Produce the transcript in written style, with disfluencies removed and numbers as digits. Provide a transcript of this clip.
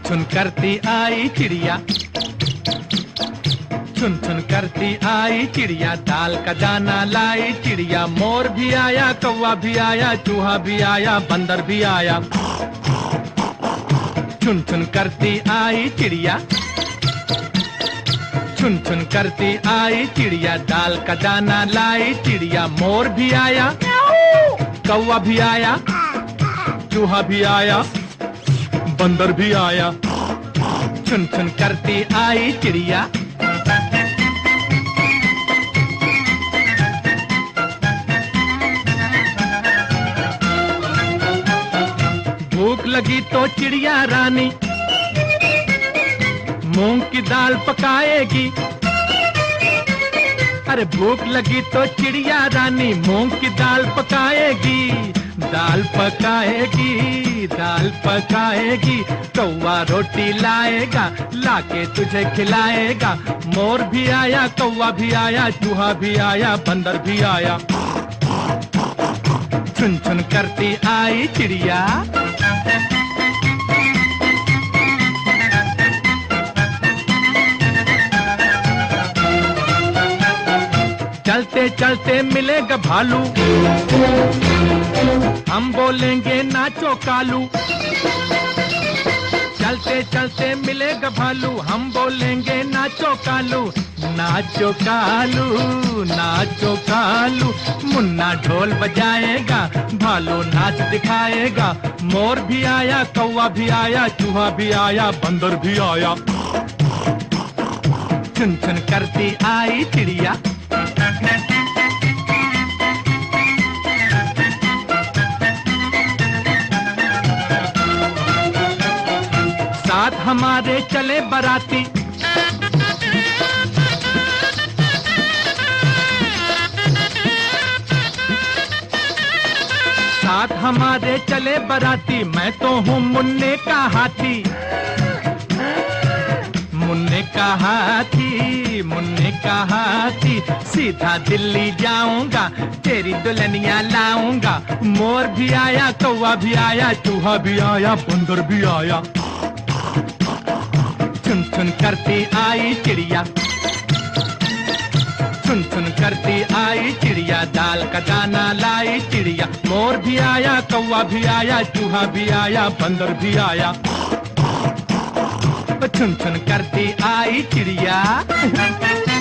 छुन करती आई चिड़िया, छुन छुन करती आई चिड़िया, दाल का दाना लाई चिड़िया। मोर भी आया, कौवा भी आया, चूहा भी आया, बंदर भी आया। छुन छुन करती आई चिड़िया, छुन छुन करती आई चिड़िया, दाल का दाना लाई चिड़िया। मोर भी आया, कौवा भी आया, चूहा भी आया, बंदर भी आया। छुन छुन करती आई चिड़िया। भूख लगी तो चिड़िया रानी मूंग की दाल पकाएगी। अरे भूख लगी तो चिड़िया रानी मूंग की दाल पकाएगी। दाल पकाएगी, दाल पकाएगी। कौवा रोटी लाएगा, लाके तुझे खिलाएगा। मोर भी आया, कौवा भी आया, चूहा भी आया, बंदर भी आया। छुन छुन करती आई चिड़िया। चलते चलते मिलेगा भालू, हम बोलेंगे नाचो कालू। चलते चलते मिलेगा भालू, हम बोलेंगे नाचो कालू। नाचो कालू, नाचो कालू। मुन्ना ढोल बजाएगा, भालू नाच दिखाएगा। मोर भी आया, कौवा भी आया, चूहा भी आया, बंदर भी आया। छुन छुन करती आई चिड़िया। साथ हमारे चले बराती, साथ हमारे चले बराती। मैं तो हूँ मुन्ने का हाथी, मुन्ने का हाथी, मुन्ने का हाथी। सीधा दिल्ली जाऊंगा, तेरी दुल्हनिया लाऊंगा। मोर भी आया, कौवा भी आया, चूहा भी आया, बंदर भी आया। छुन छुन करती आई चिड़िया, छुन छुन करती आई चिड़िया, दाल का दाना लाई चिड़िया। मोर भी आया, कौवा भी आया, चूहा भी आया, बंदर भी आया। छुन छुन करती आई चिड़िया।